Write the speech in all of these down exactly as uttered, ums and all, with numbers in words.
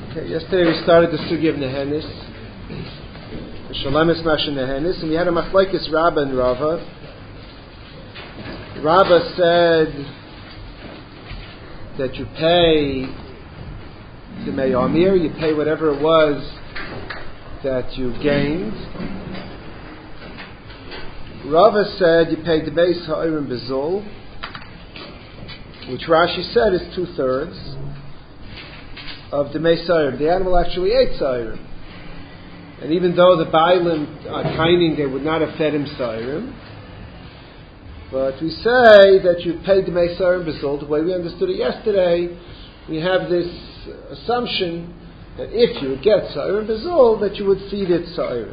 Okay, yesterday we started the Sugi of Nehenis, the Shalemis Masha Nehenis, and we had a Machlokes Rabba and Rava. Rabba said that you pay the Meyamir, you pay whatever it was that you gained. Rava said you pay the Beis Ha'orim Bezul, which Rashi said is two-thirds of the Meisarim. The animal actually ate Sairim. And even though the Bailim are tiny, they would not have fed him Sairim. But we say that you paid the Meisarim Bezul. The way we understood it yesterday, we have this assumption that if you would get Sairim Bezul, that you would feed it Sairim.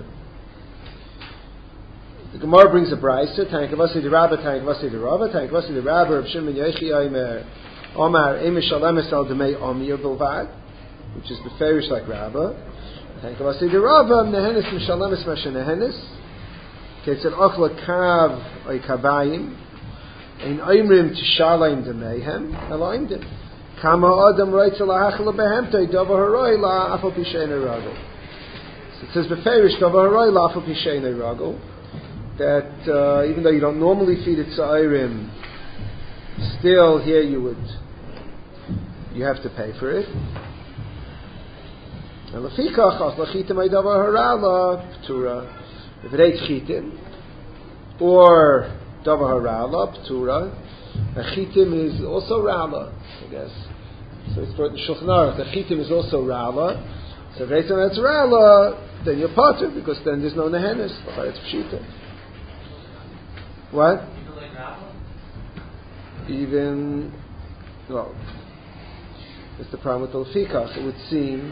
The Gemara brings a brayso. Tankavasi the Rabba, Tankavasi the Rabba, Tankavasi the Rabba of Shimon Yochi Omer Omar Emish Shalemis Al Demei Omir Bilvad, which is the Ferish like Rabba. Tankavasi the Rabba Nehenis Mishalemis Masha Nehenis. Ketzad Ochla Kav Oy Kabayim Ein Oimrim Tishalayim Demeihem Eloimdim Kama Adam Reitz Lahachla Behemtei Dova Haroi La Afal Pishein Ragel. So it says Beferish Dova Haroi La Afal Pishein Ragel, that uh, even though you don't normally feed it Sa'irim, still here you would, you have to pay for it. And Lefikach As Lachitim Aydavar Harala Ptura. If it ate Chitim or Davar Harala Ptura, a Chitim is also Rala, I guess. So it's brought in Shulchan Aruch. The Chitim is also Rala. So if it's that's Rala, then you're potter, because then there's no Nehenis. But it's Pshita. What? Even, well, it's the problem with the Lefikach. It would seem,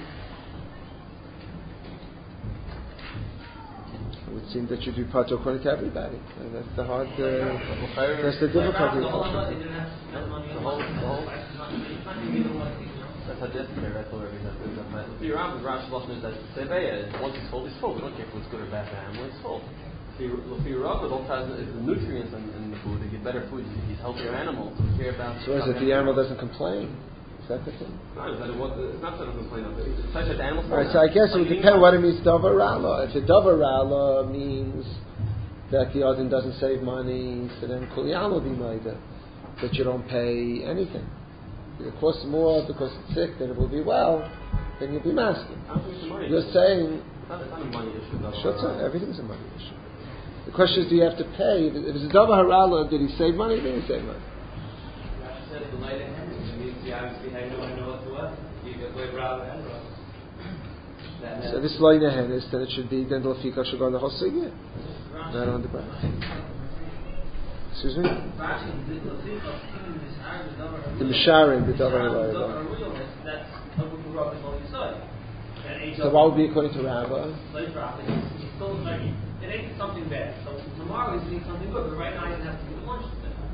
it would seem that you do pato according to everybody, and that's the hard, uh, that's the difficulty. The whole, the whole. That's how yesterday, right? So everything. The Rav Rashi Lashon is that Seveya, once it's full, it's full. We don't care if it's good or bad for animal, it's full. The Rav also has the nutrients in, in the food. They get better food. He's healthier animals. So we care about. So is it the animal doesn't complain? Is that the thing? No, it's not that it doesn't complain of it. It's such that the animal. All right, so I guess it would depend what it means. Davar Rala. If the Davar Rala means that the Odin doesn't save money, so then Kulyam will be made that you don't pay anything. If it costs more because it's sick than it will be well, then you'll be masking. You're saying it's not, it's not a money issue. Sure, everything's a money issue. The question is, do you have to pay? If it's a Davar Harala, did he save money? Did he save money? So this loy nehenis, then it should be, then the Lefika should go on the whole sugya, not on the ground. Excuse me? The Misharim, the Davar Harala. So what would be according to Rabba? It ain't something bad. So tomorrow he's eating something good, but right now he doesn't have to eat lunch with them.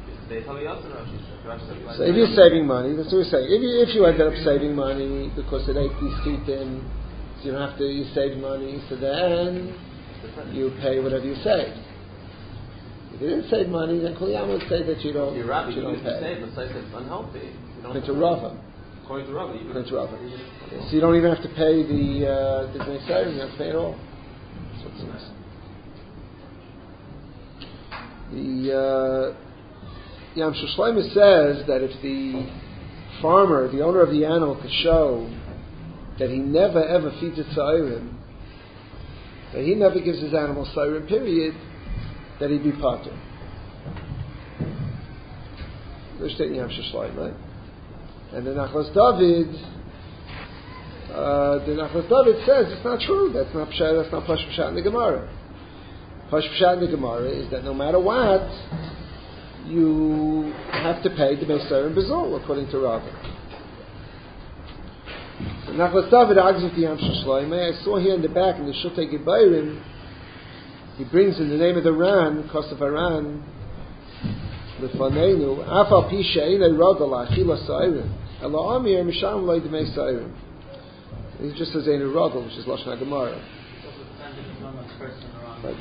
So if you're saving money, that's what we're saying. If you, if you ended up saving money because it ate these chitim, so you don't have to, you save money, so then you pay whatever you saved. If you didn't save money, then Kulyam would say that you don't, you're right, you don't pay. Save, but it's unhealthy. According to Rava. According to Rava. According to Rava. So you don't even have to pay the uh, the Meisarim, you have to pay it all. That's what it says. The uh, Yam Shlomo says that if the farmer, the owner of the animal, could show that he never ever feeds it Sairim, that he never gives his animal Sairim, period, that he'd be potter. They're stating Yam Shlomo, right? And the Nachlas David, uh, the Nachlas David says it's not true. That's not Pshat. That's not Pash Pshat in the Gemara. Pash Pshat in the Gemara is that no matter what, you have to pay the Meisarim Bezul according to Rava. So Nachlas David argues with the Yam Shlomo. I saw here in the back in the Shultei Gebayrim, he brings in the name of the Ran, Kosav Aran, Lefanenu, Afal Pi She'enei Ragel Achila Sairim, Ela Amir Misham Loi Demei Sairim. He just says Einu Ragel, which is Lashon HaGemara. Right.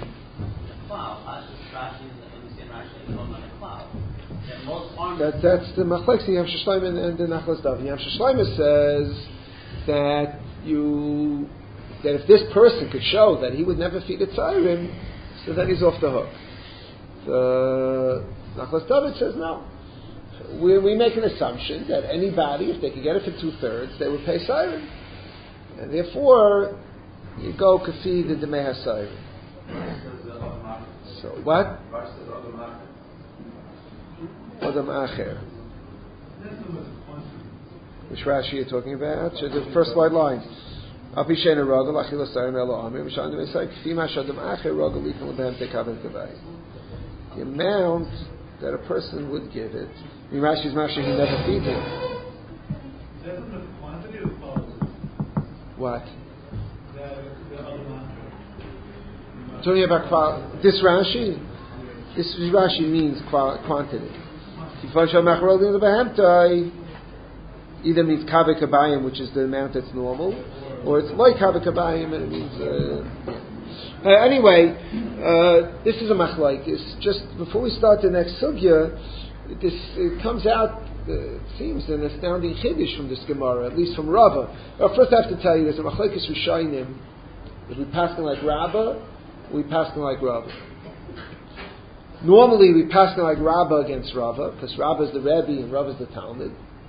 That, that's the Machlekes Yam Shlomo and the Nachlas David. Yam Shlomo says that you that if this person could show that he would never feed a tzairim, so then he's off the hook. The Nachlas David says no. We, we make an assumption that anybody, if they could get it for two thirds, they would pay tzairim, and therefore you go kafi the demei hasayrim. So what? Adam Acher. Which Rashi are you talking about? So the first slide line. The amount that a person would give it. I mean, Rashi's Masha, he never feeds it. What? I'm talking about qual- this Rashi. This Rashi means qual- quantity. Either means kaveh kabayim, which is the amount that's normal, or it's like kaveh kabayim, and it means. Uh, uh, anyway, uh, this is a machlokes. Just before we start the next sugya, this it comes out. Uh, it seems an astounding chiddush from this Gemara, at least from Rava. Well, first I have to tell you, there's a machlokes rishonim. If we pass them like Rabbah, we pass them like Rava. Normally, we pass them like Rabbah against Rava, because Rabbah is the Rebbe and Rava is the Talmud.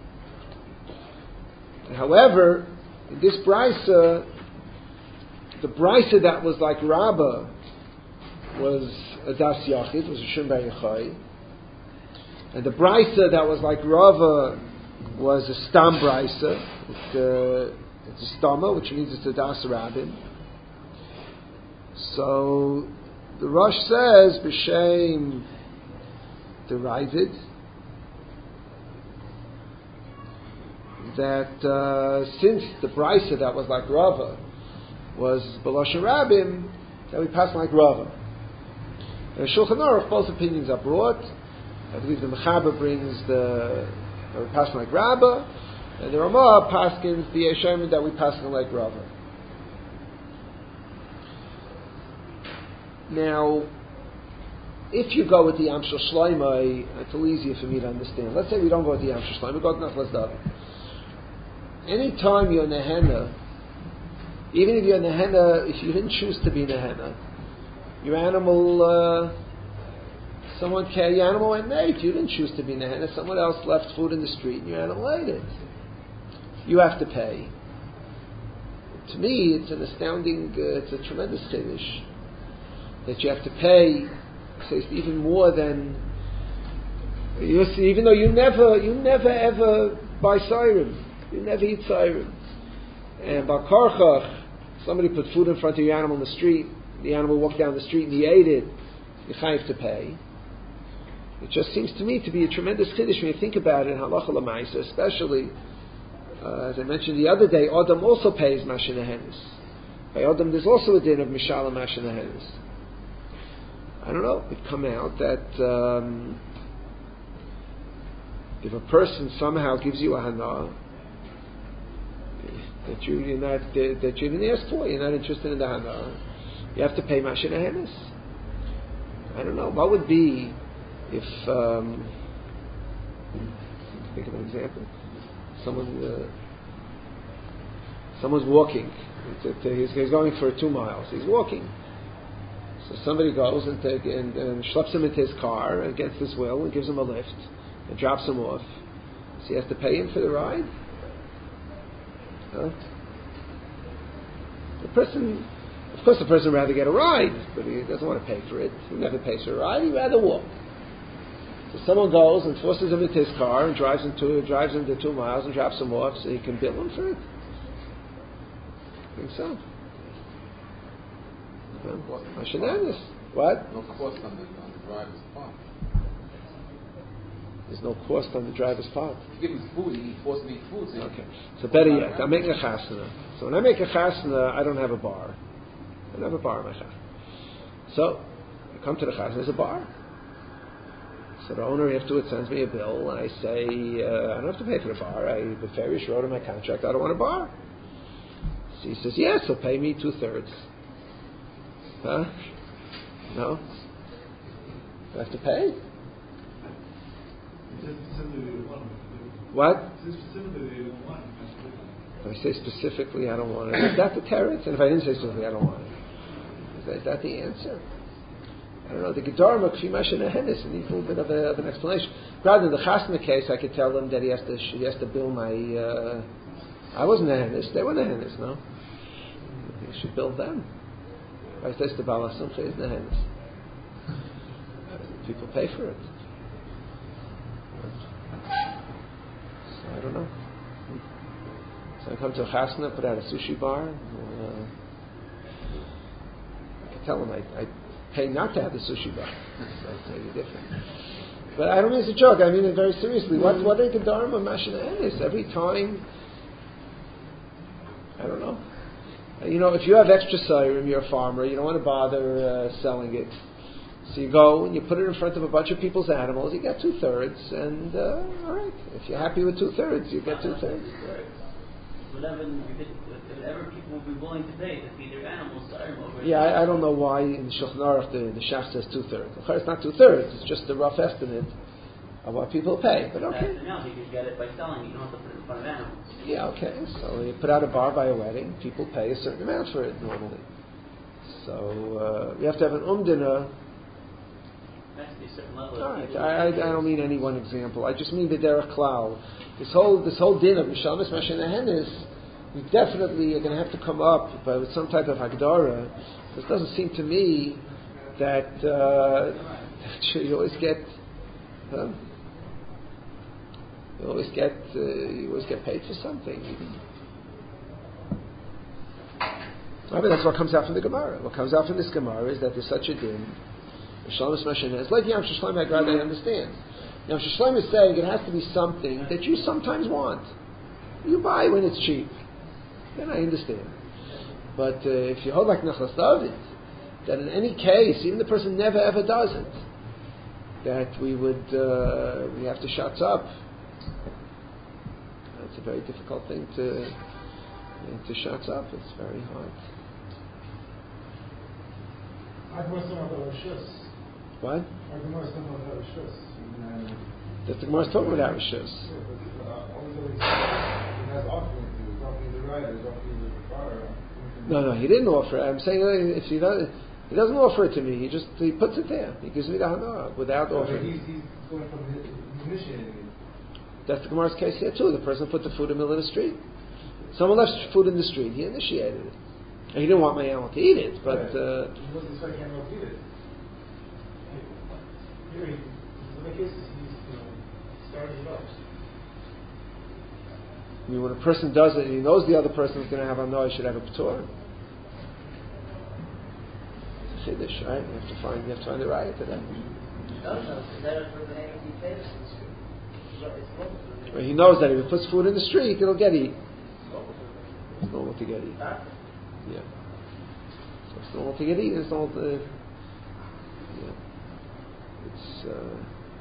However, in this brisa, the brisa that was like Rabbah was a Das Yachid, was a Shem Bar Yochai, and the brisa that was like Rava was a Stam brisa. It's a, it's a Stama, which means it's a Das Rabbim. So the Rosh says b'shem derivid that uh, since the brisa that was like Rava was B'loshen Rabbim, that we pass like Rava. And Shulchan Aruch, both opinions are brought. I believe the Mechaber brings the that we pass like Rabbah, and the Ramah paskins the Yesharim that we pass like Rava. Now, if you go with the Amshel Shloimeh, it's a little easier for me to understand. Let's say we don't go with the Amshel Shloimeh, we go with Nachlas David. Anytime you're Nehenna, even if you're Nehenna, if you didn't choose to be Nehenna, your animal, uh, someone carried your animal and ate. You didn't choose to be Nehenna. Someone else left food in the street and your animal ate it. You have to pay. To me, it's an astounding, uh, it's a tremendous chiddush that you have to pay, so it's even more than you see, even though you never, you never ever buy siren, you never eat siren. And by karchach, somebody put food in front of your animal in the street, the animal walked down the street and he ate it, you have to pay. It just seems to me to be a tremendous chiddush when you think about it in halacha l'maisa, especially uh, as I mentioned the other day, Adam also pays mashinahenis. By Adam, there's also a din of mishala mashinahenis. I don't know, it come out that um, if a person somehow gives you a hana that you, you're not that, that you didn't ask for, you're not interested in the hana, you have to pay mashin ahenis. I don't know, what would be if um, think of an example. Someone uh, someone's walking. It's, it's, he's, he's going for two miles. He's walking. So somebody goes and, take, and, and schleps him into his car against his will and gives him a lift and drops him off. So he has to pay him for the ride? Huh? The person, of course the person would rather get a ride, but he doesn't want to pay for it. He never pays for a ride, he'd rather walk. So someone goes and forces him into his car and drives him to drives him to two miles and drops him off so he can bill him for it. I think so. What? What? No cost on the, on the driver's part. There's no cost on the driver's part. If you give him food, he forced me food. So okay. So better yet, I'm making a chasana. So when I make a chasana, I don't have a bar. I don't have a bar in my chasana. So I come to the chasana, there's a bar. So the owner afterwards sends me a bill, and I say, uh, I don't have to pay for the bar. I, the Farish wrote in my contract, I don't want a bar. So he says, yes, he'll pay me two thirds. Huh? No? I have to pay? What? If I say specifically, I don't want it. Is that the teretz? And if I didn't say specifically, I don't want it. Is that, is that the answer? I don't know. The Gedarma Kfi Mashin Ahenis needs a little bit of, a, of an explanation. Rather than the Chasna case, I could tell him that he has to he has to bill my. Uh, I wasn't Ahenis. They were Ahenis. No, he should bill them. I says the Baal Simcha is Ahenis. People pay for it. So I don't know. So I come to a chasna, put out a sushi bar. Uh, I can tell them I, I pay not to have the sushi bar. That's maybe different. But I don't mean it's a joke. I mean it very seriously. What what are the Dharma Mashina Enis? Every time, I don't know. You know, if you have extra sayrim, you're a farmer. You don't want to bother uh, selling it. So you go and you put it in front of a bunch of people's animals. You get two thirds, and uh, all right. If you're happy with two thirds, you get two thirds. Whatever, whatever people will be willing to pay to feed their animals, over. Yeah, I, I don't know why in the Shulchan Aruch the the Shach says two thirds. It's not two thirds. It's just a rough estimate of what people pay. But okay. Now you can get it by selling. You don't have to put it in front of animals. Yeah, okay. So you put out a bar by a wedding. People pay a certain amount for it normally. So uh, you have to have an umdina. All right. I, I, I don't mean any one example. I just mean the derech klal. This whole this whole din of Mishalmas Mashin Ahenis, you definitely are going to have to come up by, with some type of hagdara. This doesn't seem to me that, uh, that you always get huh? you always get uh, you always get paid for something. I mean that's what comes out from the Gemara. What comes out from this Gemara is that there's such a din. Mishalmas Mashin Ahenis, like Yam Shishleim, I'd rather understand. Now, Shishleim is saying it has to be something that you sometimes want. You buy when it's cheap. Then I understand. But uh, if you hold like Nachlas David, that in any case, even the person never ever does it, that we would, uh, we have to shut up. That's a very difficult thing to, to shut up. It's very hard. What? That the Gemara is talking about Rishus. No, no, he didn't offer it. I'm saying if he doesn't, he doesn't offer it to me. He just he puts it there. He gives me the hana without offering. He's, he's going from his, initiating it. That's the Gemara's case here too. The person put the food in the middle of the street. Someone left food in the street. He initiated it. And he didn't want my animal to eat it, but. Uh, he wasn't expecting animal to eat it. Here, in the cases, he's you know, starting it up. I mean, when a person does it and he knows the other person is going to have a no, he should have a p'tur. It's a chiddush, right? You have to find, you have to find the right to that. Well, he knows that if he puts food in the street, it'll get eaten. It's normal to get eaten. Yeah. So it's normal to get eaten. It's normal to. Yeah. It's. Uh,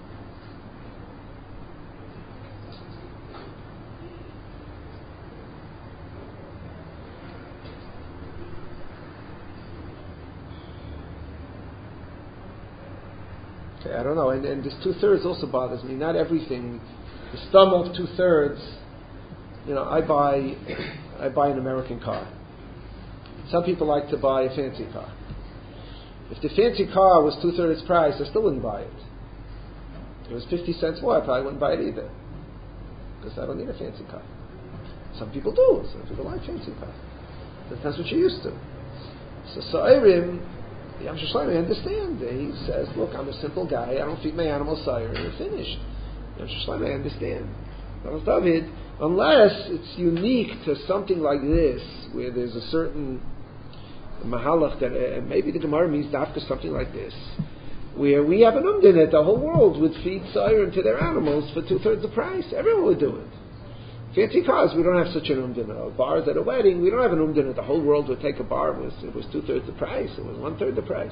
I don't know, and, and this two thirds also bothers me. Not everything. The sum of two thirds. You know, I buy, I buy an American car. Some people like to buy a fancy car. If the fancy car was two thirds price, I still wouldn't buy it. If it was fifty cents more, I probably wouldn't buy it either, because I don't need a fancy car. Some people do. Some people like fancy cars. That's what you're used to. So Sa'irim. Yam Shishleim, I understand. He says, look, I'm a simple guy. I don't feed my animals sire. You're finished. Yam Shishleim, I understand. David, unless it's unique to something like this, where there's a certain mahalach that uh, maybe the Gemara means after something like this, where we have an umdin, the whole world would feed sire to their animals for two-thirds the price. Everyone would do it. Fancy cars, we don't have such an umdina. Bars at a wedding, we don't have an umdina. The whole world would take a bar. It was, it was two-thirds the price. It was one-third the price.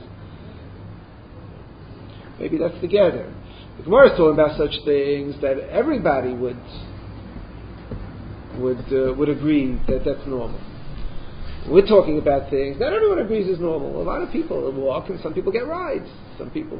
Maybe that's together. The Gemara is talking about such things that everybody would would uh, would agree that that's normal. We're talking about things not everyone agrees is normal. A lot of people walk, and some people get rides. Some people.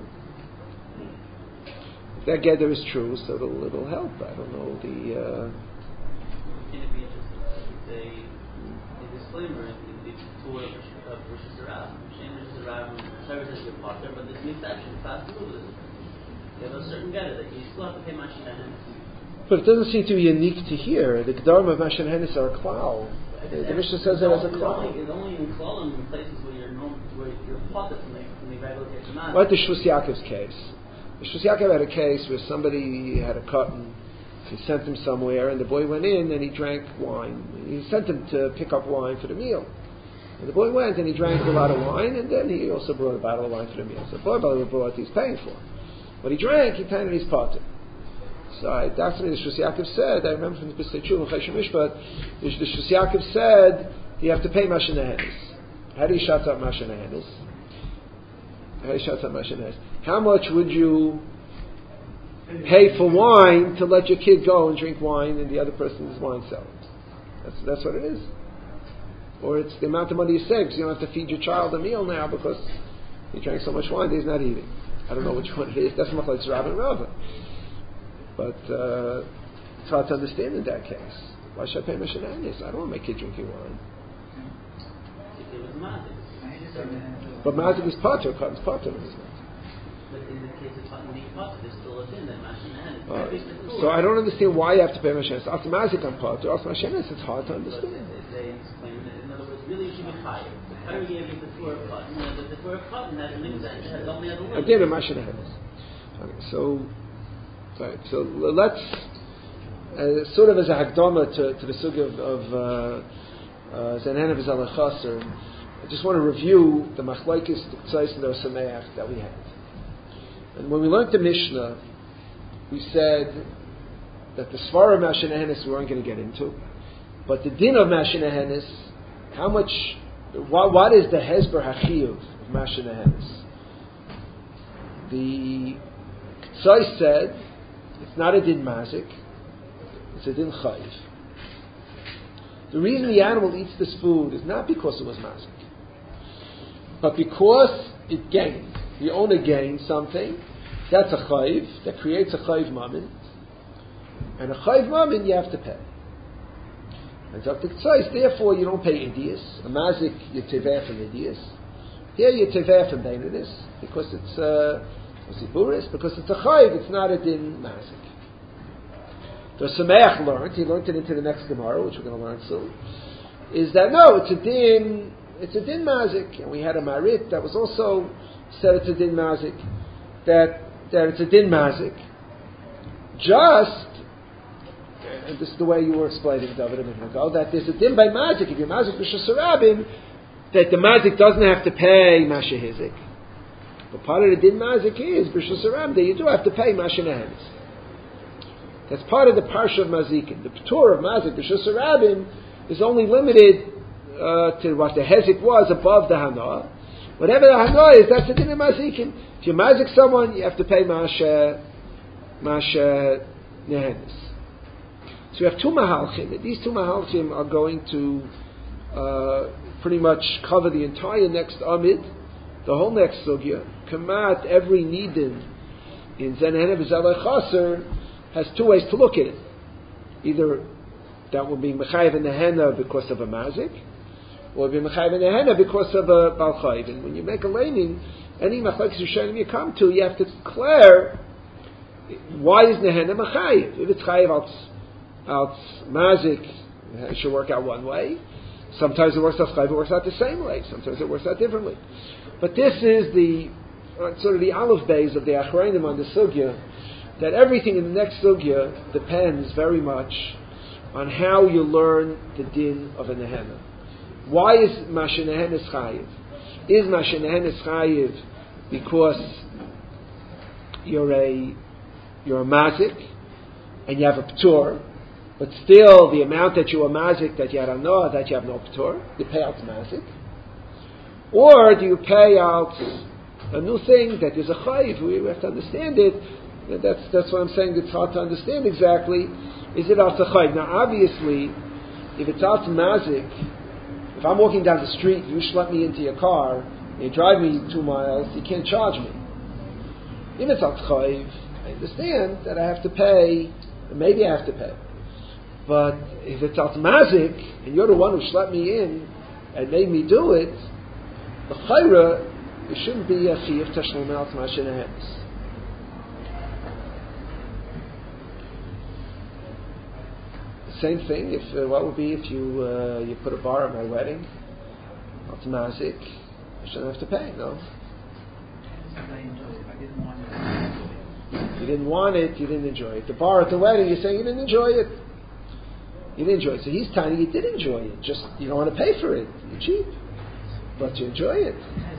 If that gather is true, so it'll, it'll help. I don't know the. Uh, a, a disclaimer in the Torah of Rosh Hashanah. Shem Rosh Hashanah, Torah says you're potter, but there's an exception. Fast food. You have a certain getter that you still have to pay Mashin Henes. But it doesn't seem to be unique to here. The Gedarim of Mashin Henes are a klal. The, the Mishnah says it as a klal. It's only in klalim in places where you're known, where you're potter from the, from the regular Keshanah. Like the Shus Yaakov's case. The Shus Yaakov had a case where somebody had a cotton. He sent him somewhere, and the boy went in and he drank wine. He sent him to pick up wine for the meal. And the boy went and he drank a lot of wine, and then he also brought a bottle of wine for the meal. So the boy brought what he's paying for. What he drank, he paid in his potter. So I, that's what the Shus Yaakov said. I remember from the Pesach Shuv and Chayshim Mishpat, the the Shus Yaakov said you have to pay Mashin Henes. How do you shut up Mashin Henes? How do you shut up Mashin Henes? How much would you pay for wine to let your kid go and drink wine in the other person's wine cellar? That's that's what it is. Or it's the amount of money you save because you don't have to feed your child a meal now because he drank so much wine that he's not eating. I don't know which one it is. That's not like it's Rav and Rava. But uh, it's hard to understand in that case. Why should I pay Mashin Henes? I don't want my kid drinking wine. If it was mazik. But mazik is potter, cotton's potter. But in the case of cotton being potter, there's still a thing that Mashin Henes. Uh, so I don't understand why you have to pay Mashin Henes. After mazik on potter, after Mashin Henes, it's hard to understand. They explain it. In other words, really you should be higher. The higher you give the Torah of cotton, the, the Torah of cotton has an exemption, has only has a I limit. did a Mashin Henes. Okay, so. Right, so let's, uh, sort of as a hakdama to, to the sugya of, of Zanhena V'Zalei Chaser, I just want to review the machlokes, the tzais, and the sameach that we had. And when we learned the Mishnah, we said that the svara of Mashin Henes we weren't going to get into, but the din of Mashin Henes, how much, what, what is the hezber hachiyuv of Mashin Henes? The tzais said, it's not a din mazik, it's a din chayiv. The reason the animal eats this food is not because it was mazik, but because it gained. The owner gained something, that's a chayiv, that creates a chayiv mammon, and a chayiv mammon you have to pay. And Doctor Tzais, therefore you don't pay idias. A mazik you teveh from idias. Here you teveh from beinidus, because it's uh, Ziburis, because it's a chayiv, it's not a din mazik. The Sameach learned, he learned it into the next Gemara, which we're going to learn soon, is that no, it's a din, it's a din mazik, and we had a marit that was also said it's a din mazik, that that it's a din mazik, just, and this is the way you were explaining, David, a minute ago, that there's a din by mazik, if you're mazik b'shus harabim, that the mazik doesn't have to pay masha hizik. But part of the din mazik is b'shus harabim, that you do have to pay masha nehenis. That's part of the parsha of mazikin. The p'tur of mazik b'shus harabim is only limited uh, to what the hezik was above the hana. Whatever the hana is, that's the din of mazikin. If you mazik someone, you have to pay masha masha nehenis. So we have two mahalchim. These two mahalchim are going to uh, pretty much cover the entire next amid, the whole next sugya. Kamat, every nidin in Zanhena V'Zalei Chaser has two ways to look at it. Either that will be mechayev in the henna because of a mazik, or be mechayev in the henna because of a bal chayiv. And when you make a laning, any machlokes rishonim you come to, you have to declare why is the henna mechayev. If it's chayiv out out mazik, it should work out one way. Sometimes it works out chayiv, it works out the same way. Sometimes it works out differently. But this is the uh, sort of the aleph beis of the achronim on the sugya, that everything in the next sugya depends very much on how you learn the din of a nehenna. Why is masha nehenna chayiv? Is masha nehenna chayiv because you're a you're a mazik and you have a p'tur, but still the amount that you are mazik, that you have no, that you have no p'tur, you pay out mazik? Or do you pay out a new thing that is a chayiv? We have to understand it. That's that's what I'm saying. It's hard to understand exactly. Is it out chayiv? Now, obviously, if it's out mazik, if I'm walking down the street, you schlep me into your car, and you drive me two miles, you can't charge me. If it's out chayiv, I understand that I have to pay. Maybe I have to pay. But if it's automatic, and you're the one who schlepped me in and made me do it, the chayra, it shouldn't be a chiyuv tashlum al t'mashin ahenis. The same thing. If uh, what would be if you uh, you put a bar at my wedding, automatic, I shouldn't have to pay. No. You didn't want it. You didn't enjoy it. The bar at the wedding, you're saying you didn't enjoy it. You didn't enjoy it. So he's telling you you did enjoy it. Just you don't want to pay for it. You're cheap, but you enjoy it.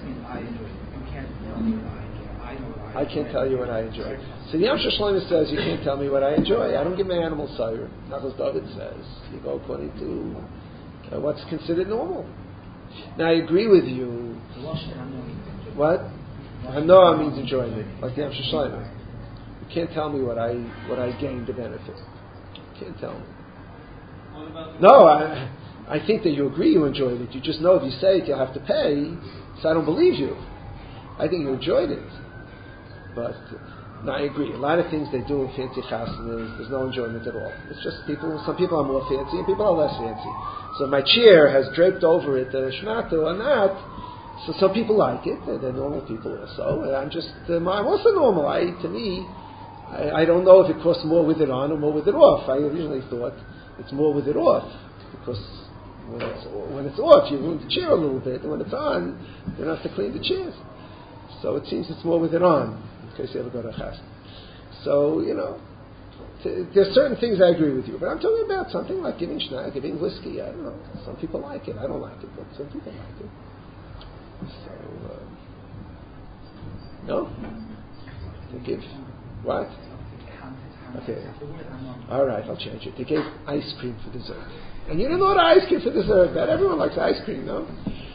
I can't tell you what I enjoy. So the Amshel Shlomo says you can't tell me what I enjoy. I don't give my animal siren. Nachos David says you go according to uh, what's considered normal. Now I agree with you. What? Hanoah means enjoyment, like the Amshel Shlomo. You can't tell me what I what I gained the benefit. You can't tell me. No, I, I think that you agree you enjoyed it. You just know if you say it, you'll have to pay. So I don't believe you. I think you enjoyed it. But no, I agree. A lot of things they do in fancy chasnas, there's no enjoyment at all. It's just people. Some people are more fancy, and people are less fancy. So my chair has draped over it the shmatu or not. So some people like it. They're, they're normal people also. And I'm just um, I'm also normal. I to me, I, I don't know if it costs more with it on or more with it off. I originally thought it's more with it off because when it's, when it's off, you move the chair a little bit, and when it's on, you don't have to clean the chairs. So it seems it's more with it on. In case you ever go to a chas. So, you know, t- there's certain things I agree with you, but I'm talking about something like giving shnai, giving whiskey. I don't know. Some people like it. I don't like it, but some people like it. So, um, no? They give, what? Okay. All right, I'll change it. They gave ice cream for dessert. And you don't know what ice cream for dessert, but everyone likes ice cream, no?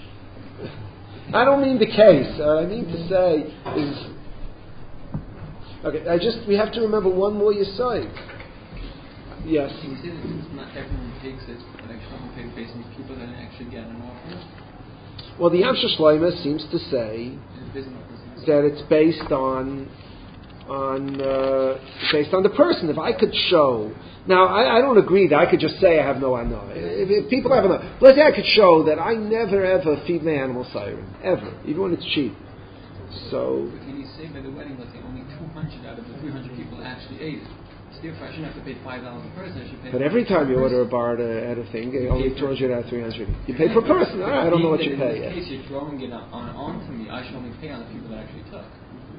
I don't mean the case. What I mean to say is, okay, I just, we have to remember one more yesod. Yes. You said it's not everyone takes it, but actually you pay based on people that actually get an offer. Well, the Amshel Shlomo seems to say that it's based on on uh, based on the person. If I could show, now I, I don't agree that I could just say I have no ano. If, if people have no, let's say I could show that I never ever feed my animal siren ever, even when it's cheap. So. But can you say by the wedding, let's say only two hundred out of the three hundred people actually ate it? So therefore, I shouldn't have to pay five dollars a person. I should pay. But every time you order a bar at a, at a thing, you only two hundred out of three hundred. You pay per person. I don't know what you pay. In this case, you're throwing it on, on onto me. I should only pay on the people that actually took.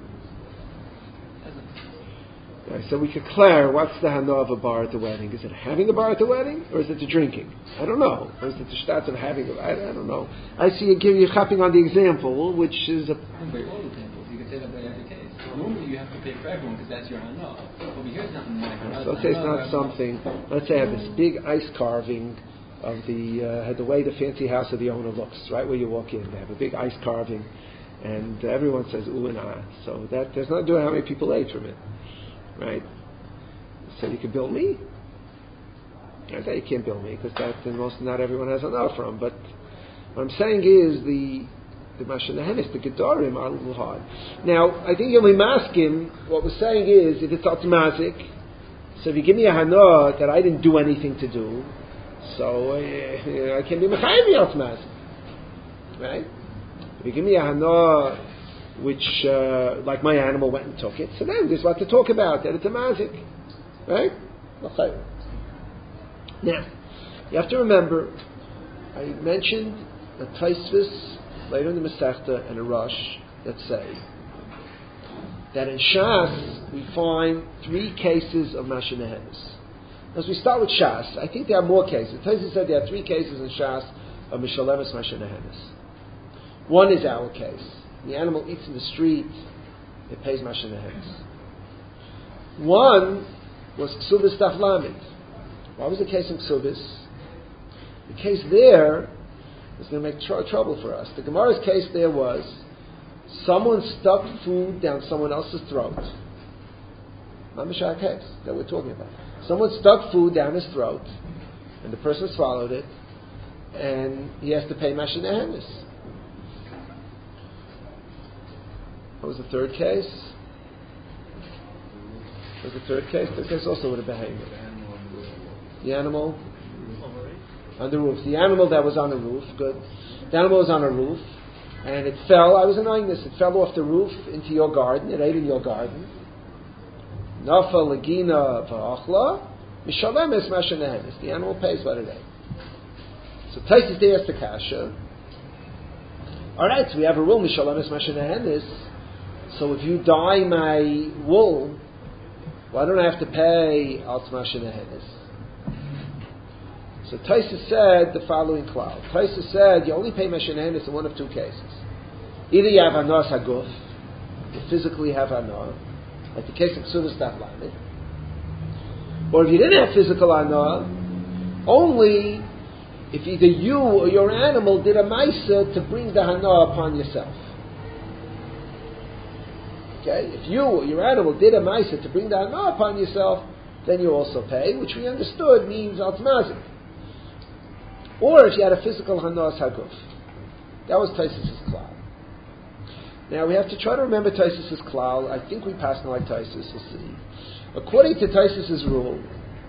Right, so we could declare what's the hana of a bar at the wedding. Is it having a bar at the wedding, or is it the drinking? I don't know. Or is it the stats of having a I, I don't know. I see you give you hopping on the example, which is a... By all examples, you can say that by every case. Normally you have to pay for everyone because that's your hana. But here's nothing like that. So let's say it's not something... Let's say I have this big ice carving of the uh, the way the fancy house of the owner looks, right where you walk in. They have a big ice carving, and uh, everyone says ooh and ah. So that there's not doing how many people ate from it. Right? So you can bill me. I say you can't bill me because that most not everyone has enough from. But what I'm saying is the the mashanahenis, the gedarim are a little hard. Now I think you'll be masking. What we're saying is if it's automatic, so if you give me a hana that I didn't do anything to do, so uh, I can be mechayim automatic, right? If you give me a hana which, uh, like my animal went and took it, so then there's what to talk about, that it's a mazik. Right? Now, you have to remember, I mentioned a Taisvis, later in the Masechta, and a Rosh, that say, that in Shas, we find three cases of Mashanahenis. As we start with Shas, I think there are more cases. Taisvis said there are three cases in Shas of Mishalemis Mashanahenis. One is our case. The animal eats in the street, it pays Mashanahenis. One was Ksubis Daf Lamed. What was the case in Ksubis? The case there is going to make tr- trouble for us. The Gemara's case there was someone stuck food down someone else's throat. Mamashah case that we're talking about. Someone stuck food down his throat, and the person swallowed it, and he has to pay Mashanahenis. What was the third case? What was the third case? The case also with a behemoth. The animal on the roof. The animal that was on the roof, good. The animal was on a roof, and it fell. I was annoying this. It fell off the roof into your garden. It ate in your garden. Nafa legina v'achla mishalem es mashenehenis. The animal pays what it ate. So Taisus there is the kasha. All right, so we have a rule mishalem es mashenehenis. So if you dye my wool, why don't I have to pay al mashenehenis? So Taisus said the following cloud. Taisus said you only pay mashenehenis in one of two cases. Either you have anas haguf, you physically have anah, like the case of Ksuvas Daf Lamed, or if you didn't have physical anah, only if either you or your animal did a maisa to bring the hana upon yourself. Okay, if you or your animal did a maisa to bring the hana upon yourself, then you also pay, which we understood means altmazik. Or if you had a physical hanas haguf. That was Taisus' klal. Now we have to try to remember Taisus' klal. I think we passed like Taisus, we'll see. According to Taisus' rule,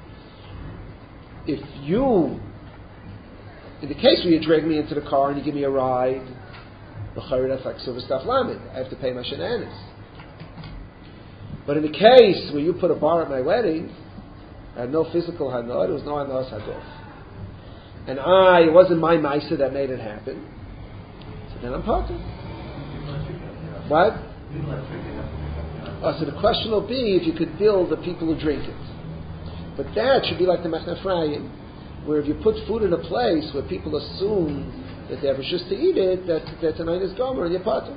if you, in the case where you drag me into the car and you give me a ride, that's like Ksuvas Daf Lamed, I have to pay my shenanis. But in the case where you put a bar at my wedding, I had no physical hana, there was no hanas haguf. And I, it wasn't my maisa that made it happen. So then I'm parting. What? Oh, so the question will be if you could bill the people who drink it. But that should be like the Machne Ephraim, where if you put food in a place where people assume that they have a shus to eat it, that that's an Einis Gomer and you're parting.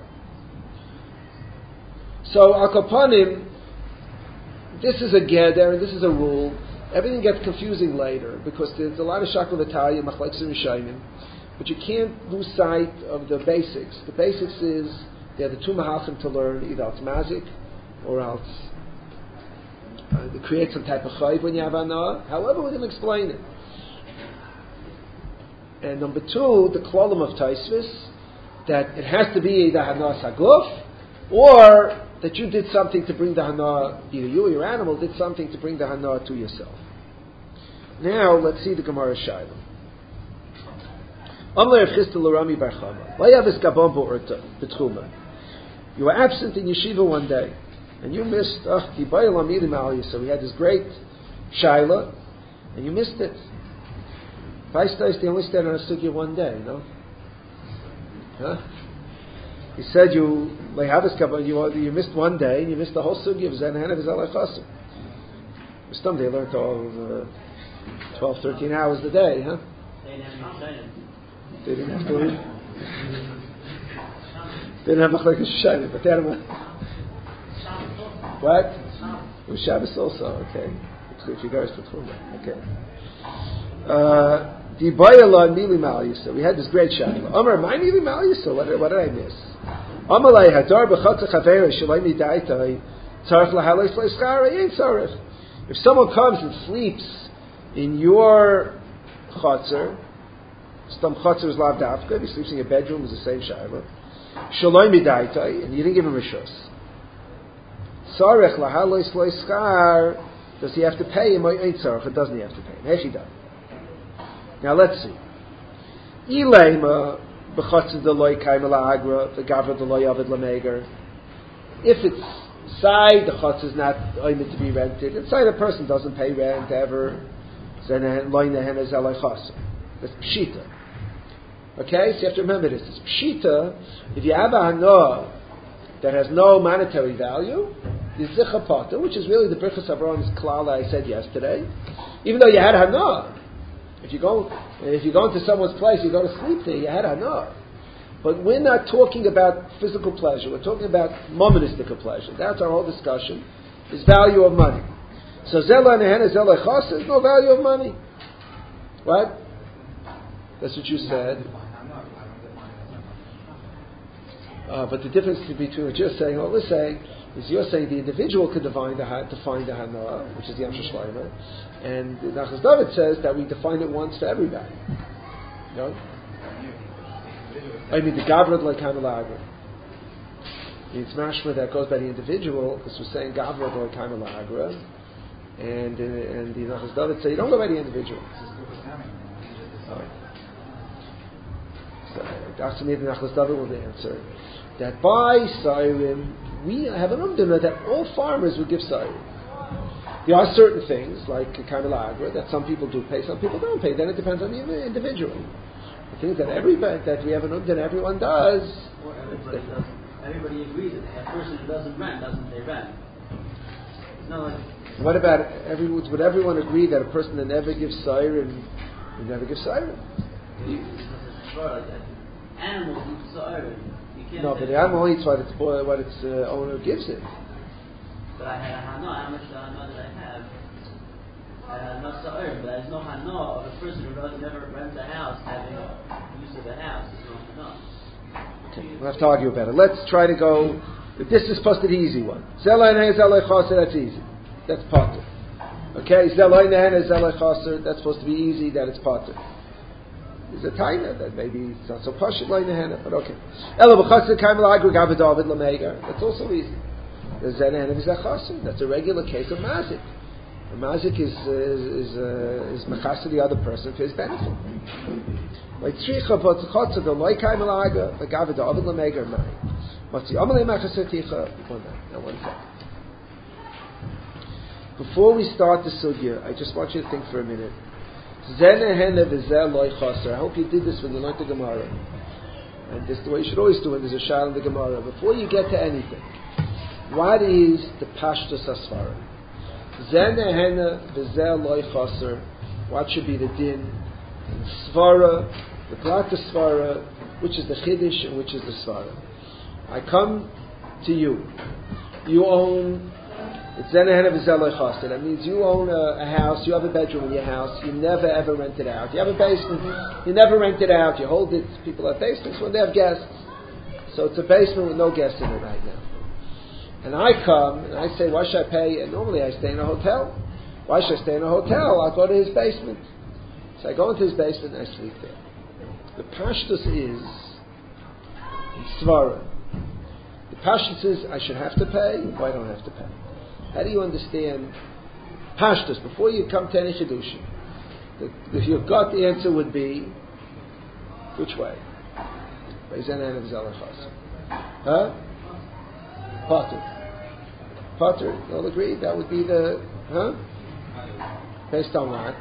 So Al Kapanim, this is a geder and this is a rule. Everything gets confusing later because there's a lot of shakal v'taya, machlekes and rishayim, but you can't lose sight of the basics. The basics is there are the two mahalchim to learn, either else mazik or else uh, to create some type of chayv when you have anah. However, we're going to explain it. And number two, the klolim of Taisvis, that it has to be either hanas haguf or that you did something to bring the hana, either you or your animal did something to bring the hana to yourself. Now, let's see the Gemara Shaila. Amar Echista L'Rami Bar Chama. Vayavis Gabon Bo'urta B'tchuma. You were absent in yeshiva one day, and you missed. Ah, Dibayel Amirim Aliyah. So we had this great Shaila, and you missed it. Vaistais, they only stand on a sugya one day, no? Huh? He said you you you missed one day and you missed the whole sugya of Zen Hanav Zalei Chasim. Some they learned all uh, twelve, thirteen hours a day, huh? They didn't have to read. They didn't have Machlekes Shayna, but they had a what? It was Shabbos also, okay. If you guys put through that, okay. Uh, the Bayala Mili Mal Yisa. We had this great Shabbos. Amar, my Mili Mal Yisa. What what did I miss? Amalei Hadar b'Chatzah Chavera Shalai Midaitai Tzarich Lahalos Leischara Ain't Tzarich. If someone comes and sleeps in your Chatzah, some Chatzah is Lav Dafka. If he sleeps in your bedroom, it's the same Shaila. Shalai Midaitai, and you didn't give him a shus. Tzarich Lahalos Leischar. Does he have to pay him? Ain't Tzarich. It doesn't he have to pay him? Hechidah. Now let's see. Ilema. If it's side, the chutz is not oimid to be rented. Inside, a person doesn't pay rent ever. That's pshita. Okay, so you have to remember this. It's pshita. If you have a hana that has no monetary value, the zicha pata, which is really the Birchas Abraham's klal that I said yesterday. Even though you had hana. If you go, if you go into someone's place, you go to sleep there, you had hana. But we're not talking about physical pleasure. We're talking about monistic pleasure. That's our whole discussion. Is value of money. So zela nehena zela chas is no value of money. What? That's what you said. Uh, but the difference between what you're saying and what we're saying is you're saying the individual could define the define the hana, which is the Amshel Shlomo, and the Nachas David says that we define it once for everybody. You know? I mean the Gavrod like Hamalagra. It's mashma that goes by the individual, because we're saying Gavrod like Hamalagra, And uh, and the Nachas David say you don't go by the individual. All right. So after me, the Nachas David will answer that by Sairim we have an umdana that all farmers would give Sairim. There are certain things like Karmel Agra that some people do pay, some people don't pay. Then it depends on the individual. The things that everybody that we have an umdana everyone does. Or everybody does. Everybody agrees that a person who doesn't rent doesn't pay rent. It's not like. What about everyone? Would everyone agree that a person that never gives siren would never give siren? Like animals eat siren. You can't No, but the animal eats what its what its uh, owner gives it. But I had a hana. How much hana did I have? I had not siren, but there's no hana of a person who doesn't never rent a house having use of the house. There's no hana. Okay, we'll have to argue about it. Let's try to go. If this is supposed to be the easy one, zela and zela chaser, that's easy. That's potter. Okay, zelay nehena zelay chaser. That's supposed to be easy. That it's potter. There's a taina that maybe it's not so pashut lay nehena, but okay. Ela b'chaser kaimel agri gavad David lamegar. That's also easy. The zenehena v'zachaser. That's a regular case of mazik. The mazik is is is, uh, is mechasa the other person for his benefit. Like tzricha b'tzchotzer the loy kaimel agri gavad David lamegar mai. What's the amalei mechasa ticha? Now one second. Before we start the sugya, I just want you to think for a minute. I hope you did this when you learned the Gemara. And this is the way you should always do it. There's a shal in the Gemara. Before you get to anything, what is the Pashtus Asfara? What should be the din? And Svara, the Plat Svara, which is the Chiddush and which is the Svara. I come to you. You own. It's that means you own a, a house, you have a bedroom in your house, you never ever rent it out. You have a basement, you never rent it out, you hold it, people have basements when they have guests. So it's a basement with no guests in it right now. And I come and I say, why should I pay? And normally I stay in a hotel. Why should I stay in a hotel? I'll go to his basement. So I go into his basement and I sleep there. The pashtus is svara. The pashtus is I should have to pay, or I don't have to pay. How do you understand pashtus? Before you come to any chidushim, if your gut the answer would be, which way? Huh? Potter. Potter. You all agree? That would be the, huh? Based on what?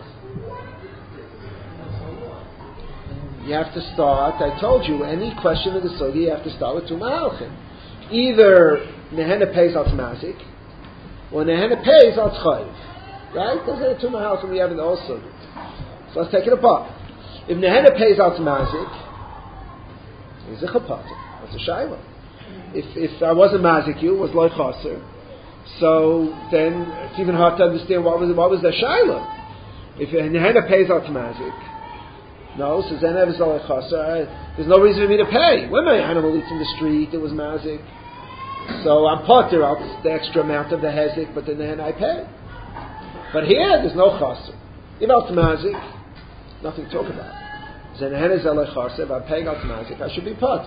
You have to start, I told you, any question of the sugi, you have to start with two mahalchim. Either Nehena pays al mazik, or Nehena pays al tzchayiv. Right? Those are the two mahalchim we have in the whole sugi. So let's take it apart. If Nehena pays al mazik, he's a chapater. That's a shayla. If if I wasn't mazik you, it was loy chaser. So then it's even hard to understand what was what was the shayla. If Nehena pays al mazik, no, so then there's no reason for me to pay. When my animal eats in the street, it was mazik. So I'm potter out the extra amount of the hezek, but then I pay. But here, there's no chaser. If out mazik, nothing to talk about. Zenehen is elech chaser. If I'm paying out mazik, I should be potter.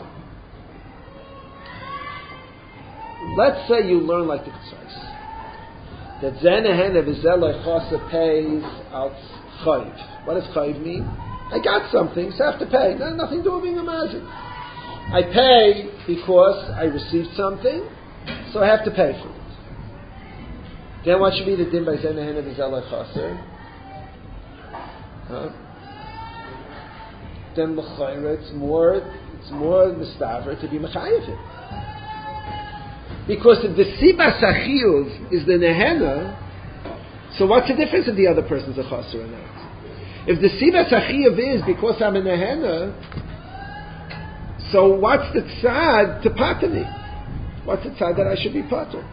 Let's say you learn like the Ketzais. That zenehen of elech chaser pays out chayiv. What does chayiv mean? I got something, so I have to pay. No, nothing to do with being a mazik. I pay because I received something, so I have to pay for it. Then what should be the din by Zenehen of Zelach Chaser? Huh? Then l'chayra, it's more, it's more mistaver to be mechayev it. Because if the siba sachiyuv is the nehena, so what's the difference if the other person's a chaser or not? If the siva sachiyav is because I'm in a henna, so what's the tzad to pater me? What's the tzad that I should be pater?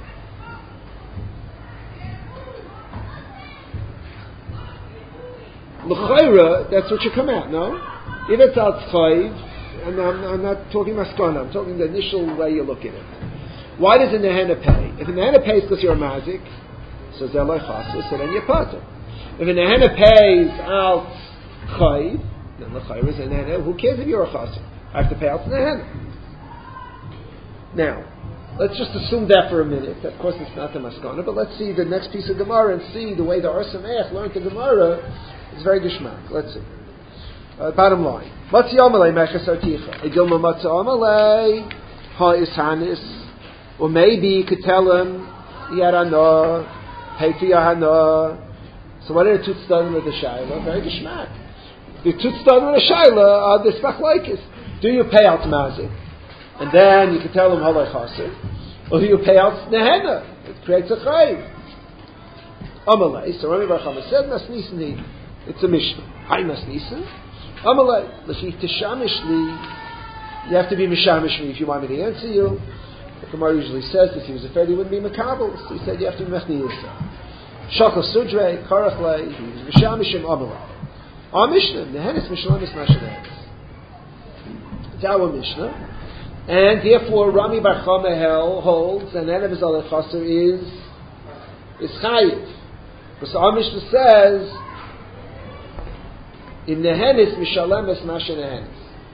L'chayra, that's what should come out, no? If it's al tzchayiv, and I'm, I'm not talking maskana, I'm talking the initial way you look at it. Why does the nehenna pay? If the nehenna pays because you're a mazik, so zelay chasu, so then you're pater. If a nehena pays out chayiv, then the chayiv is a nehena. Who cares if you're a chaser? I have to pay out the nehena. Now, let's just assume that for a minute. Of course, it's not the maskana, but let's see the next piece of Gemara and see the way the Or Sameach learned the Gemara is very gishmak. Let's see. Uh, bottom line. Matzi amalei meches articha. Edilma matzi amalei ha is hanis. Or maybe you could tell him, Yarana, Heiti Yahana. So what are the two tzaddim with the Shaila? Very gishmak. The two tzaddim with the Shaila are the Spachleikis. Do you pay out Mazik? And then you can tell him Halay Chaser. Or do you pay out Nehena? It creates a Chayiv. Amalei. So Rami Bar Chama said, Masnisan he. It's a Mishnah. Hi Masnisan. Amalei. L'fi Tishamish li. You have to be Mishamish li if you want me to answer you. The Gemara usually says if he was afraid he wouldn't be Makabel. So he said you have to be Mechni Yisra. Shakal Sudre, Karachle, he was Mishamishim Amalei. Our Mishnah, Nehenis Mishalamis Mashanehes. It's our Mishnah. And therefore Rami Bar Chama holds and Enev Zalei Chaser is is Chayiv. Because our Mishnah says in Nehenis Mishalamis Mashanehes.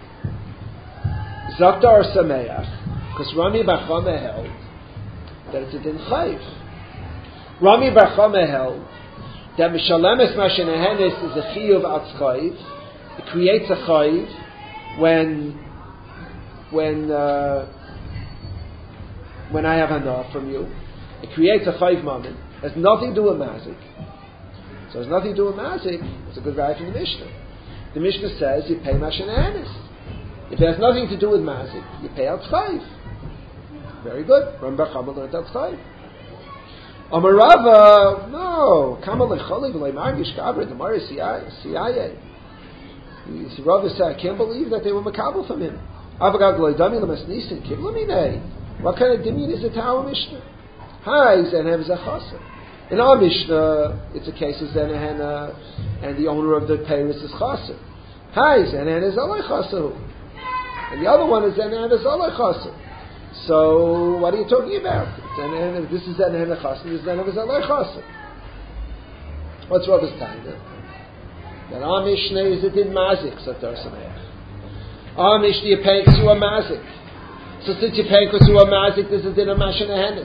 Zaktar Sameach. Because Rami Bar Chama held that it's a din chayiv. Rami Bar Chama held that Mishalemes Mashenehenes is a chiyuv atz chayiv. It creates a chayiv when when uh, when I have hana from you. It creates a chayiv moment. It has nothing to do with mazik. So it has nothing to do with mazik. It's a good guy from the Mishnah. The Mishnah says you pay Mashenehenes. If it has nothing to do with mazik, you pay out chayiv. Very good. Ram Bar Chama learned that chayiv. Amar Rava, no. Kamal lecholi v'lei margish kabra the Mari C I A. Rava said, I can't believe that they were makabel from him. Avagad v'lei dami l'masnisin kibla minei. What kind of dimyon is it to our Mishnah? Hi, Zenehem Zachasa. In our Mishnah, it's a case of Zenehena, and the owner of the payros is Chasa. Hi, Zenehem is Alei Chasa. And the other one is Zenehem is Alei Chasa. So, what are you talking about? If this is Zenehena Chasa, this is Zenehena Zalei Chasa. What's Rabbi's Taina? That our Mishnah is a din mazik, Satar Sameach. Our Mishnah, you're paying because you are mazik. So since you're paying because you are mazik, there's a din of Mashanehenes.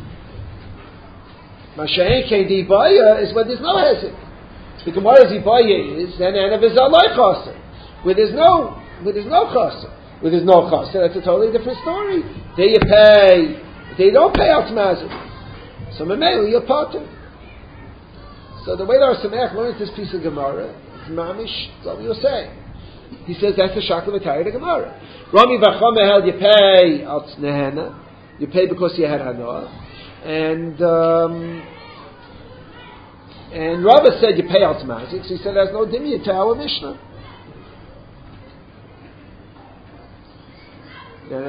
Mashahen Kedi Baya is when there's no hezek. The Gemara's Ibaya is Zenehena Zalei Chasa. Where there's no, where there's no Chasa. Where there's no cost, so that's a totally different story. There you pay, they don't pay out mazik. So Mamela, you're potter. So the way that our Sameach learns this piece of Gemara, it's mamish, that's what we were saying. He says that's the shakla v'tayir the Gemara. Rami Bar Chama held you pay out nehena, you pay because you had hanoah, and um, and Rava said you pay out mazik, so he said there's no dimya to our Mishnah. Uh,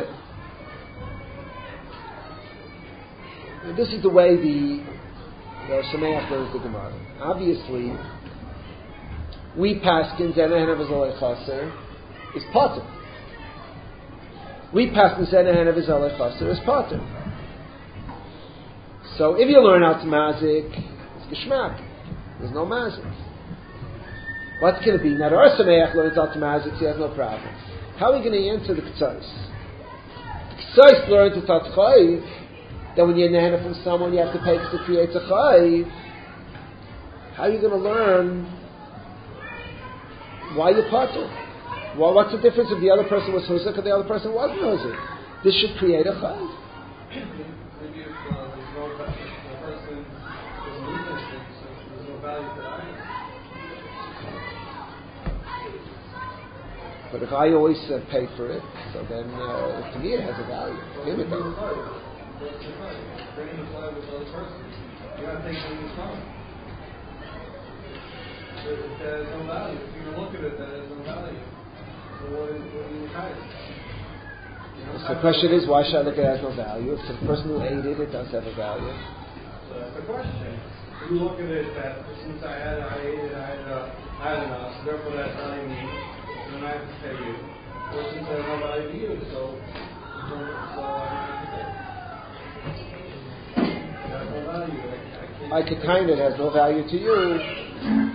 this is the way the the Sameach learns the Gemara. Obviously, we paskin Zenehena v'Zalei Chaser is potter. We paskin Zenehena v'Zalei Chaser is potter. So if you learn out mazik, it's geshmak. There's no mazik. What's going to be? Now the Or Sameach learns out mazik, so he has no problem. How are we going to answer the Ketzos? Ketzos learned to tat chayiv that when you're nehena from someone you have to pay because it creates a chayiv. How are you going to learn why you're potter? Well, what's the difference if the other person was huzak and the other person wasn't huzak? This should create a chayiv. Maybe if uh, there's no the person is losing things, so there's no value to the item. But if I always uh, pay for it, so then uh, to me it has a value. Give it though. Bringing the flag with the other person. You gotta take something from it. If there's no value, if you look at it, then there's no value. So what is what are you hiding? So the question is, why should I look at it as no value? If the person who ate it, it does have a value. So that's the question. If you look at it that since I had I ate it, I had, uh, I had enough, so therefore that's value me. Then I have to pay you. Or since I have no value to you, so, so, so I have to pay. It has no value. I, I, I could kind it has no value to you.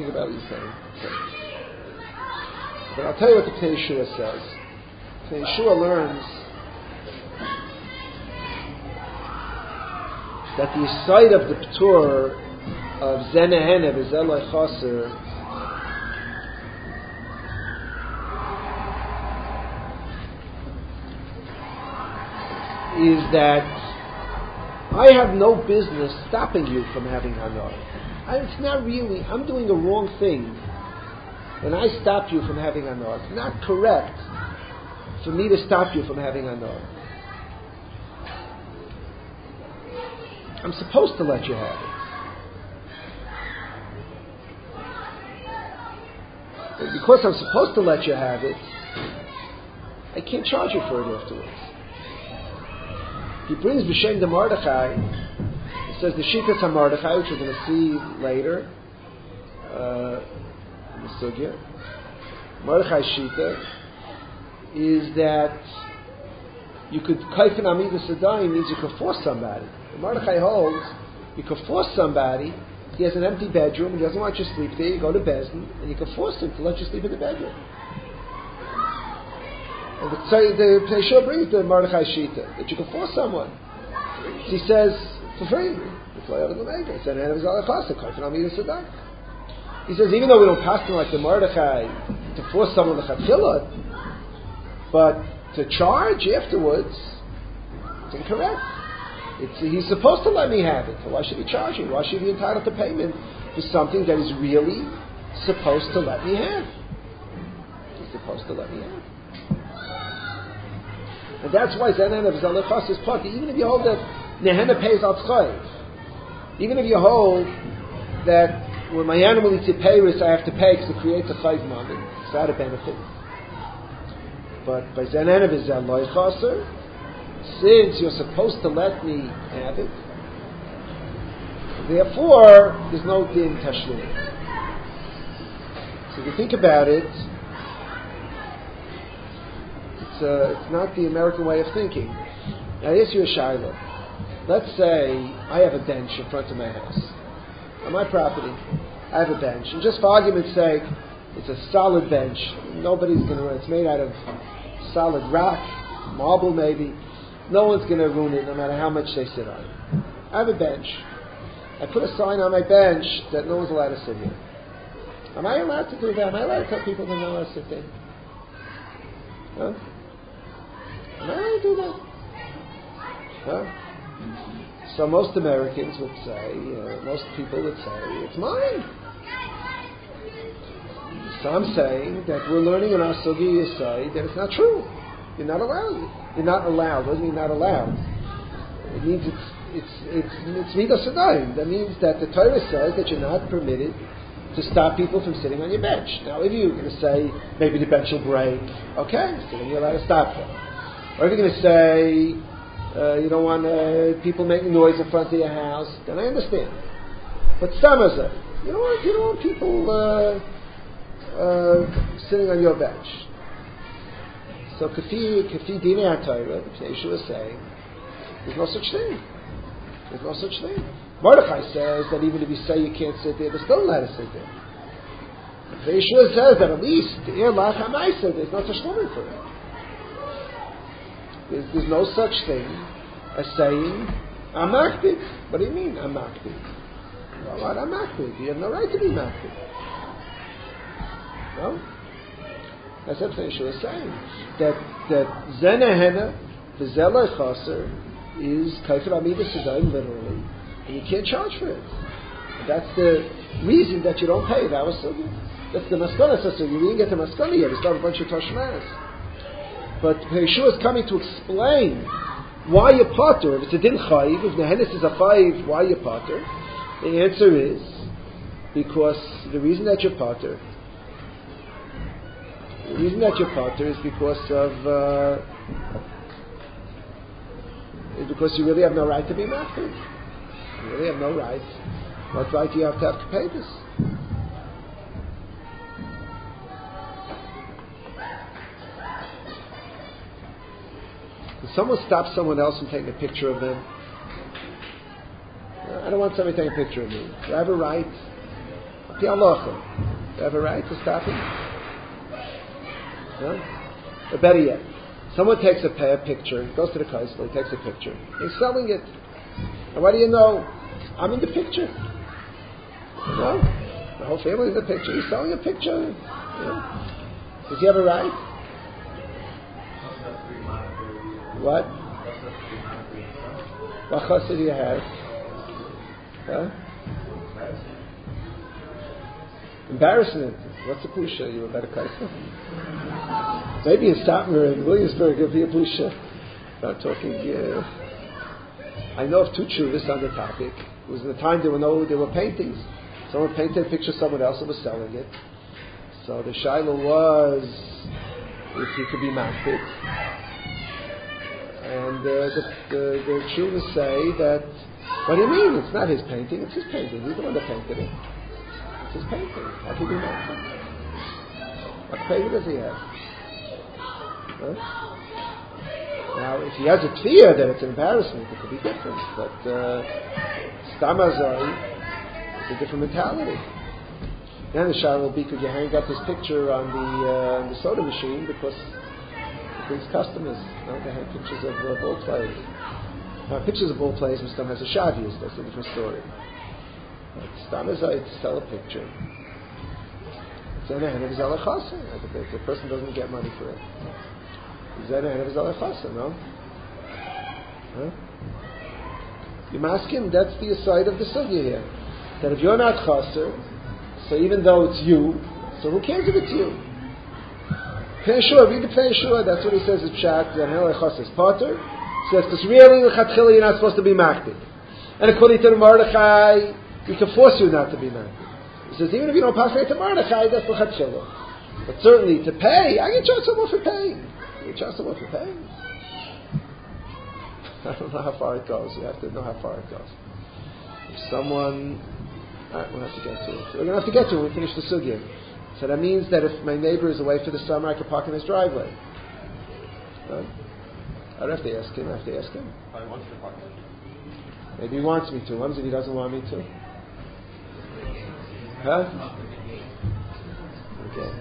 think about what you're saying. Okay. But I'll tell you what the Pnei Yeshua says. Pnei Yeshua learns that the side of the Ptur of Zenehene v'Zeloi Chaser is that I have no business stopping you from having Hanor. It's not really, I'm doing a wrong thing when I stop you from having Hanor. It's not correct for me to stop you from having Hanor. I'm supposed to let you have it. But because I'm supposed to let you have it, I can't charge you for it afterwards. He brings B'Shem de Mordechai. He says the Shittas HaMordechai, which we're going to see later, uh, in the Sugya. Mordechai Shita is that you could Kaifin Amidas Adayim means you could force somebody. Mordechai holds you could force somebody. He has an empty bedroom. He doesn't want you to sleep there. You go to Bezdin and you can force him to let you sleep in the bedroom. And the, so the Pnei Yeshua brings the Mordechai Shita that you can force someone. He says for free. He says even though we don't pass him like the Mordechai to force someone to chatchila, but to charge afterwards, it's incorrect. It's, he's supposed to let me have it. So why should he charge me? Why should he be entitled to payment for something that he's really supposed to let me have? He's supposed to let me have. And that's why Zenan of Zalechas is part. Even if you hold that Nehena pays out chayiv, even if you hold that when my animal eats a payris, I have to pay because it creates a chayiv moment, it's not a benefit. But by Zenan of Zalechas, since you're supposed to let me have it, therefore there's no din tashlum. So if you think about it, it's, uh, it's not the American way of thinking. Now, I ask you a shayla. Let's say I have a bench in front of my house, on my property. I have a bench, and just for argument's sake, it's a solid bench. Nobody's going to. It's made out of solid rock, marble maybe. No one's going to ruin it, no matter how much they sit on it. I have a bench. I put a sign on my bench that no one's allowed to sit here. Am I allowed to do that? Am I allowed to tell people they're not allowed to sit there? Huh? Am I allowed to do that? Huh? So most Americans would say, uh, most people would say, it's mine. So I'm saying that we're learning in our Sugi Yisai that it's not true. You're not allowed. You're not allowed. What does it mean not allowed? It means it's it's it's it's midas hadayim. That means that the Torah says that you're not permitted to stop people from sitting on your bench. Now, if you're going to say maybe the bench will break, okay, so then you're allowed to stop them. Or if you're going to say uh, you don't want uh, people making noise in front of your house, then I understand. But Samaza, you don't want you don't want people uh, uh, sitting on your bench. So Kafi Kafi Dina HaTorah, the Pnei Yeshua is saying, there's no such thing. There's no such thing. Mordechai says that even if you say you can't sit there, they're still allowed to sit there. The Pnei Yeshua says that at least Ir Lach HaMaisa, there's no such woman for it. There's, there's no such thing as saying I'm makbid. What do you mean I'm makbid? Well, what I'm makbid? You have no right to be makbid. No. That's what the Yeshua is saying. That that Zenehena, the Zelah Chaser, is Kaifir Amidas Adayim literally, and you can't charge for it. And that's the reason that you don't pay. That was so good. That's the Maskana Sasur. You didn't get the Maskana yet. It's not a bunch of Toshmas. But Yeshua is coming to explain why you potter. If it's a din chayiv, if Nehenis is a chayiv, why you potter? The answer is because the reason that you potter. The reason that you're potter is because of uh, is because you really have no right to be master. You really have no right. What right do you have to have to pay this? If someone stops someone else from taking a picture of them, I don't want somebody taking a picture of me. Do I have a right? the halacha. You have a right to stop him? Huh? Or better yet, someone takes a, a picture, goes to the Kaisel, he takes a picture. He's selling it. And what do you know? I'm in the picture. You know? The whole family is in the picture. He's selling a picture. You know? Does he have a right? What? What chassid do you have? Huh? Embarrassment. What's the pusha? You a better Kaisel? Maybe in Stotmer in Williamsburg it'll be a pusha. I'm talking. Uh, I know of two chuvas on the topic. It was in the time there were no there were paintings. Someone painted a picture of someone else and was selling it. So the shaila was if he could be mounted. And uh, the the, the chuvas say that. What do you mean? It's not his painting. It's his painting. He's the one that painted it. It's his painting. How can he mounted? What painting does he have? Huh? Now, if he has a fear that it's an embarrassment, it could be different. But Stamazai uh, is a different mentality. Then the shah will be, could you hang up this picture on the uh, on the soda machine because it brings customers. You know, they have pictures of uh, ball players. Now, pictures of ball players, Mistam has a shavius. That's a different story. But Stamazai to sell a picture. The, the person doesn't get money for it. No? Huh? You ask him, that's the aside of the sugya here. That if you're not chaser, so even though it's you, so who cares if it's you? Pnei read the Pnei Shua, that's what he says in Pshat, that Hanel Chaser is Potter. He says, because really, l'chatchila, you're not supposed to be makdik. And according to the Mordechai, we can force you not to be makdik. He says, even if you don't pass it to Mordechai, that's l'chatchila. But certainly to pay, I can charge someone for paying. You charge someone for paying? I don't know how far it goes. You have to know how far it goes. If someone... Alright, we'll have to get to it. We're going to have to get to it when we finish the sugya. So that means that if my neighbor is away for the summer, I can park in his driveway. Right? I don't have to ask him. I have to ask him. I want to park. Maybe he wants me to. What if he doesn't want me to? Huh? Okay.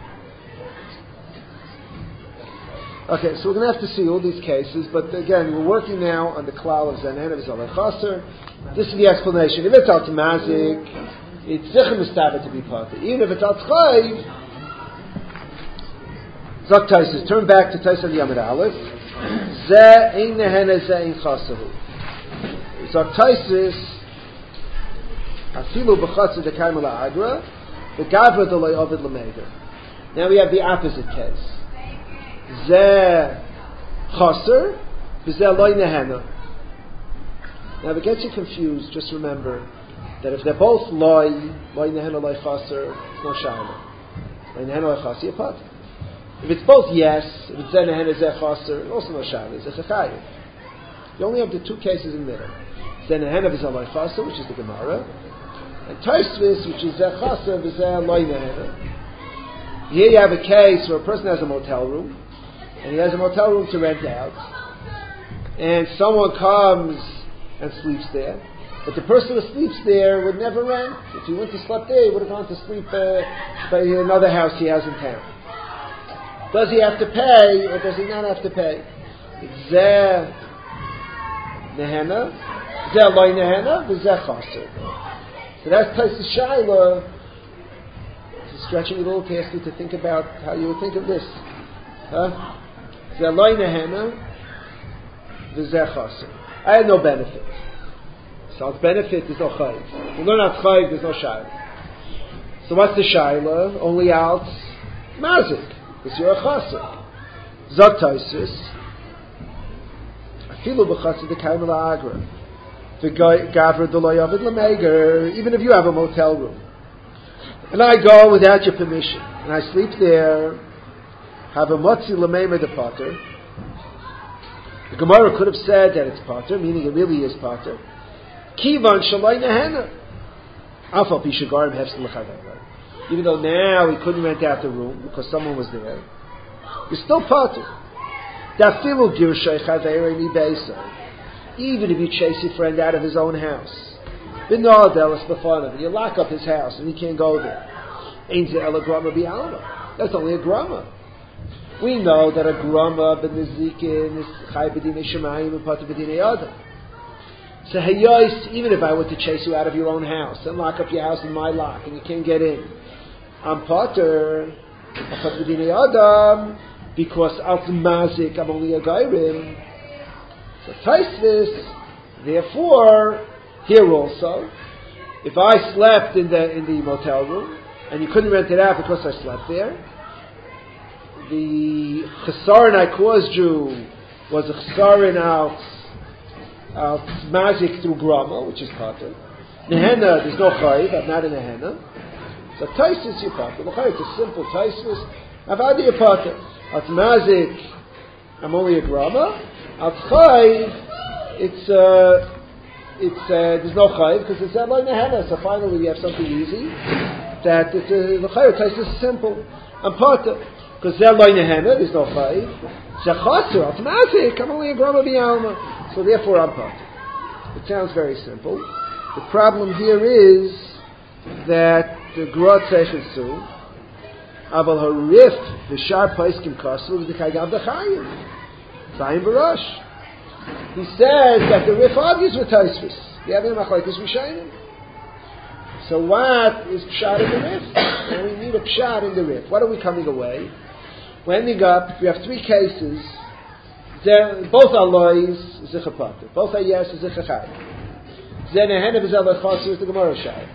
Okay, so we're going to have to see all these cases, but again, we're working now on the klal of Zanen of Zalei Chaser. This is the explanation. If it's automatic, it's zichem mistabed to be party. Even if it's outside, Zok Taisus, turn back to Taisus Yamid Aleph. Ze ein nehene ze ein chasahu. Zok Taisus, afilu b'chaser dekayim la'agra, v'gavra d'loi ovid l'meger. Now we have the opposite case. Ze chaser, v'ze loy nehena. Now if it gets you confused, just remember that if they're both loy, loy nehena, loy chaser, it's no shayla. Loy nehena, loy chaser, you're part. If it's both yes, if it's ze nehena, ze chaser, also no shayla, it's a chachayiv. You only have the two cases in the middle. Ze nehena, v'ze loy chaser, which is the Gemara, and Tosfos, which is ze chaser, v'ze loy nehena. Here you have a case where a person has a motel room, and he has a motel room to rent out, and someone comes and sleeps there, but the person who sleeps there would never rent. If he went to sleep there, he would have gone to sleep uh, by another house he has in town. Does he have to pay, or does he not have to pay? Zeh nehena, zeh loy nehena, v'zeh chaser. So that's Taisus Shaila. It's stretching a little to ask you to think about how you would think of this. Huh? Zeh loy nehena, v'zeh chaser. I had no benefit. So its benefit is no chayiv. If you learn out chayiv, there's no shayla. So what's the shayla? Only out mazik, because you're a chaser. Zok Taisus, afilu b'chaser dekayim la'agra, v'gavra d'lo yavid l'meger. Even if you have a motel room, and I go without your permission, and I sleep there, have a motzi l'meimer de pater. The Gemara could have said that it's pater, meaning it really is pater. Kivan shalai nehena. Afal pi shagarim hefsin l'chavayim. Even though now he couldn't rent out the room because someone was there, you're still pater. Dafilu girshay chavayim mi beisa. Even if you chase your friend out of his own house, B'nod elas b'fanav. You lock up his house and he can't go there. Ein ze ela grama b'alma. That's only a grama. We know that a grama b'nezikin is chay b'dinei shemayim and pater b'dinei adam. So hayos, even if I were to chase you out of your own house and lock up your house in my lock and you can't get in, I'm pater, I'm pater b'dinei adam, because al mazik I'm only a gairim. So taisvis, therefore, here also, if I slept in the in the motel room and you couldn't rent it out because I slept there, the chesaron I caused you was a chesaron out out mazik through grama, which is pater. Nehenna, there's no chayiv, I'm not in nehenna. So taisus you pater. It's a simple taisus. Avadi you pater. Out mazik, I'm only a grama. Out chayiv, it's uh, it's uh, there's no chayiv because it's not like nehenna. So finally, we have something easy. That it's a the chayiv taisus is simple. I'm pater. Because they're loy nehenna, there's no chayiv. Zechasur, automatic, I'm only a grama b'alma. So therefore I'm pater. It sounds very simple. The problem here is that the grot seichet su, aval harif, the sharp paiskim kasu, the kagam d'chayiv. Zayin barash. He says that the rif argues with Taisvis. The other machlokes Rishonim. So what is pshat in the rif? And we need a pshat in the rif. What are we coming away? We're ending up, we have three cases. Both are lois, zicha pater. Both are yes, zicha chayiv. Zeh nehenna v'zeh lo chasur is the Gemara shayim.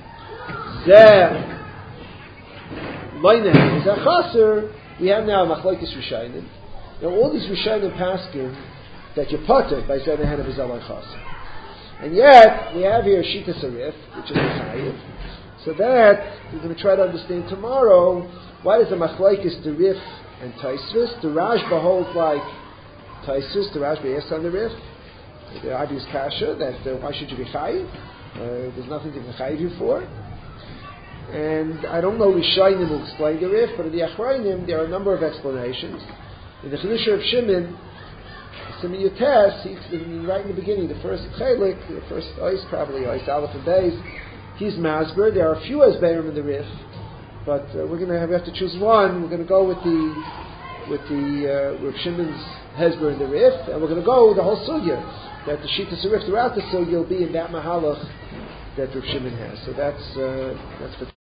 Zeh loy nehenna v'zeh chasur, we have now machlokes Rishonim. Now all these Rishonim paskin that you're pater by zeh nehenna v'zeh lo chasur. And yet, we have here Shita Sarif, which is a chayiv. So that, we're going to try to understand tomorrow, why is the machlokes the Rif and Taisvis? The Rashba holds like Taisvis, the Rashba asks on the Rif. The obvious kasha, that uh, why should you be chayiv? Uh, there's nothing to be chayiv you for. And I don't know Rishonim who explain the Rif, but in the Achrayim, there are a number of explanations. In the Chidusha of Shimon, Simi Yutes, he's right in the beginning, the first chelik, the first ois, probably ois, aleph and beis, he's masber. There are a few esbeirim in the rif, but uh, we're going to have, we have to choose one. We're going to go with the with the uh, Rav Shimon's hesber in the rif, and we're going to go with the whole sugya, that the shita sarif throughout the sugya will be in that mahalach that Rav Shimon has. So that's uh, that's for